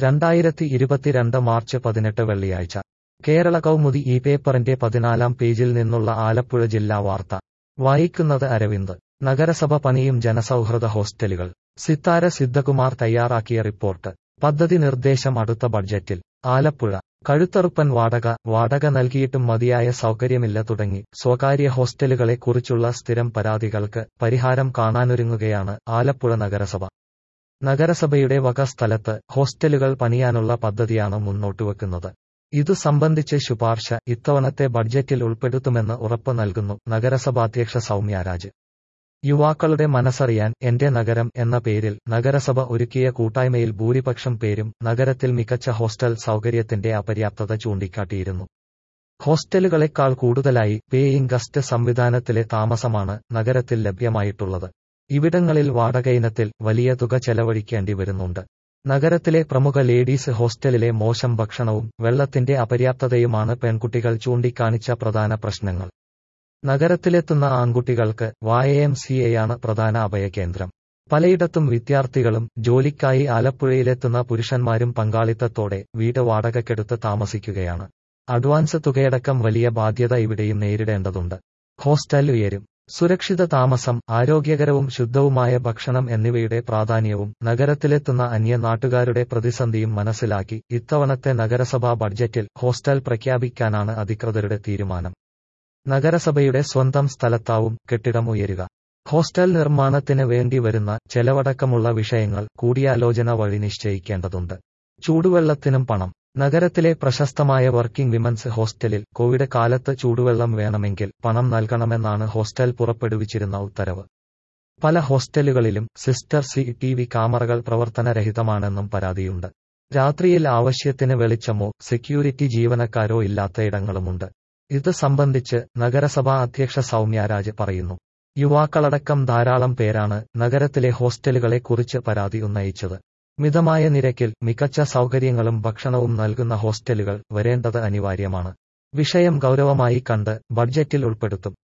2022 March 18 വെള്ളിയാഴ്ച കേരള കൗമുദി ഈ പേപ്പറിന്റെ 14-ാം പേജിൽ നിന്നുള്ള ആലപ്പുഴ ജില്ലാ വാർത്ത വായിക്കുന്നത് അരവിന്ദ്. നഗരസഭ പണിയും ജനസൗഹൃദ ഹോസ്റ്റലുകൾ. സിത്താര സിദ്ധകുമാർ തയ്യാറാക്കിയ റിപ്പോർട്ട്. പദ്ധതി നിർദ്ദേശം അടുത്ത ബഡ്ജറ്റിൽ. ആലപ്പുഴ. കഴുത്തറുപ്പൻ വാടക നൽകിയിട്ടും മതിയായ സൗകര്യമില്ല തുടങ്ങി സ്വകാര്യ ഹോസ്റ്റലുകളെ കുറിച്ചുള്ള സ്ഥിരം പരാതികൾക്ക് പരിഹാരം കാണാനൊരുങ്ങുകയാണ് ആലപ്പുഴ നഗരസഭ. നഗരസഭയുടെ വക സ്ഥലത്ത് ഹോസ്റ്റലുകൾ പണിയാനുള്ള പദ്ധതിയാണ് മുന്നോട്ടുവെക്കുന്നത്. ഇതു സംബന്ധിച്ച് ശുപാർശ ഇത്തവണത്തെ ബഡ്ജറ്റിൽ ഉൾപ്പെടുത്തുമെന്ന് ഉറപ്പ് നൽകുന്നു നഗരസഭാധ്യക്ഷ സൗമ്യ രാജ്. യുവാക്കളുടെ മനസ്സറിയാൻ എന്റെ നഗരം എന്ന പേരിൽ നഗരസഭ ഒരുക്കിയ കൂട്ടായ്മയിൽ ഭൂരിപക്ഷം പേരും നഗരത്തിൽ മികച്ച ഹോസ്റ്റൽ സൗകര്യത്തിന്റെ അപര്യാപ്തത ചൂണ്ടിക്കാട്ടിയിരുന്നു. ഹോസ്റ്റലുകളെക്കാൾ കൂടുതലായി പേയിങ് ഗസ്റ്റ് സംവിധാനത്തിലെ താമസമാണ് നഗരത്തിൽ ലഭ്യമായിട്ടുള്ളത്. ഇവിടങ്ങളിൽ വാടകയിനത്തിൽ വലിയ തുക ചെലവഴിക്കേണ്ടി വരുന്നുണ്ട്. നഗരത്തിലെ പ്രമുഖ ലേഡീസ് ഹോസ്റ്റലിലെ മോശം ഭക്ഷണവും വെള്ളത്തിന്റെ അപര്യാപ്തതയുമാണ് പെൺകുട്ടികൾ ചൂണ്ടിക്കാണിച്ച പ്രധാന പ്രശ്നങ്ങൾ. നഗരത്തിലെത്തുന്ന ആൺകുട്ടികൾക്ക് YMCAയാണ് പ്രധാന അഭയകേന്ദ്രം. പലയിടത്തും വിദ്യാർത്ഥികളും ജോലിക്കായി ആലപ്പുഴയിലെത്തുന്ന പുരുഷന്മാരും പങ്കാളിത്തത്തോടെ വീട് വാടകയ്ക്കെടുത്ത് താമസിക്കുകയാണ്. അഡ്വാൻസ് തുകയടക്കം വലിയ ബാധ്യത ഇവിടെയും നേരിടേണ്ടതുണ്ട്. ഹോസ്റ്റൽ ഉയരും. സുരക്ഷിത താമസം, ആരോഗ്യകരവും ശുദ്ധവുമായ ഭക്ഷണം എന്നിവയുടെ പ്രാധാന്യവും നഗരത്തിലെത്തുന്ന അന്യനാട്ടുകാരുടെ പ്രതിസന്ധിയും മനസ്സിലാക്കി ഇത്തവണത്തെ നഗരസഭാ ബഡ്ജറ്റിൽ ഹോസ്റ്റൽ പ്രഖ്യാപിക്കാനാണ് അധികൃതരുടെ തീരുമാനം. നഗരസഭയുടെ സ്വന്തം സ്ഥലത്താവും കെട്ടിടം ഉയരുക. ഹോസ്റ്റൽ നിർമ്മാണത്തിന് വേണ്ടി വരുന്ന ചെലവടക്കമുള്ള വിഷയങ്ങൾ കൂടിയാലോചന വഴി നിശ്ചയിക്കേണ്ടതുണ്ട്. ചൂടുവെള്ളത്തിനും പണം. നഗരത്തിലെ പ്രശസ്തമായ വർക്കിംഗ് വിമൻസ് ഹോസ്റ്റലിൽ കോവിഡ് കാലത്ത് ചൂടുവെള്ളം വേണമെങ്കിൽ പണം നൽകണമെന്നാണ് ഹോസ്റ്റൽ പുറപ്പെടുവിച്ചിരുന്ന ഉത്തരവ്. പല ഹോസ്റ്റലുകളിലും സിസ്റ്റർ CCTV ക്യാമറകൾ പ്രവർത്തനരഹിതമാണെന്നും പരാതിയുണ്ട്. രാത്രിയിൽ ആവശ്യത്തിന് വെളിച്ചമോ സെക്യൂരിറ്റി ജീവനക്കാരോ ഇല്ലാത്ത ഇടങ്ങളുമുണ്ട്. ഇത് സംബന്ധിച്ച് നഗരസഭാ അധ്യക്ഷ സൗമ്യ രാജ് പറയുന്നു. യുവാക്കളടക്കം ധാരാളം പേരാണ് നഗരത്തിലെ ഹോസ്റ്റലുകളെ കുറിച്ച് പരാതി ഉന്നയിച്ചത്. മിതമായ നിരക്കിൽ മികച്ച സൗകര്യങ്ങളും ഭക്ഷണവും നൽകുന്ന ഹോസ്റ്റലുകൾ വരേണ്ടത് അനിവാര്യമാണ്. വിഷയം ഗൗരവമായി കണ്ട് ബഡ്ജറ്റിൽ ഉൾപ്പെടുത്തും.